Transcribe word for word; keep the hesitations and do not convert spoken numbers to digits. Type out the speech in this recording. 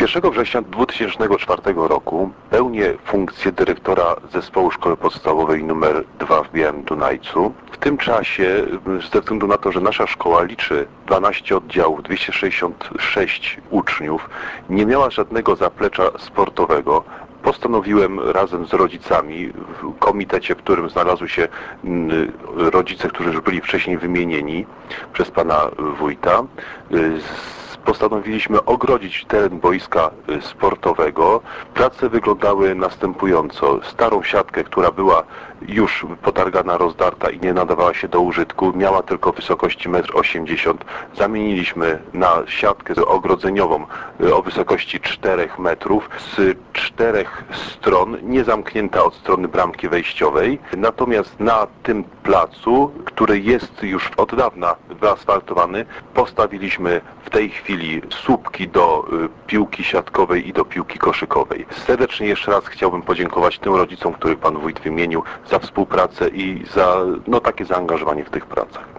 pierwszego września dwa tysiące czwartego roku pełnię funkcję dyrektora Zespołu Szkoły Podstawowej numer dwa w Białym Dunajcu. W tym czasie, ze względu na to, że nasza szkoła liczy dwanaście oddziałów, dwieście sześćdziesiąt sześć uczniów, nie miała żadnego zaplecza sportowego, postanowiłem razem z rodzicami w komitecie, w którym znalazły się rodzice, którzy już byli wcześniej wymienieni przez pana wójta, postanowiliśmy ogrodzić teren boiska sportowego. Prace wyglądały następująco. Starą siatkę, która była już potargana, rozdarta i nie nadawała się do użytku, miała tylko wysokości metr osiemdziesiąt m. Zamieniliśmy na siatkę ogrodzeniową o wysokości czterech metrów z czterech stron, nie zamknięta od strony bramki wejściowej. Natomiast na tym placu, który jest już od dawna wyasfaltowany, postawiliśmy w tej chwili słupki do piłki siatkowej i do piłki koszykowej. Serdecznie jeszcze raz chciałbym podziękować tym rodzicom, których pan wójt wymienił, za współpracę i za no, takie zaangażowanie w tych pracach.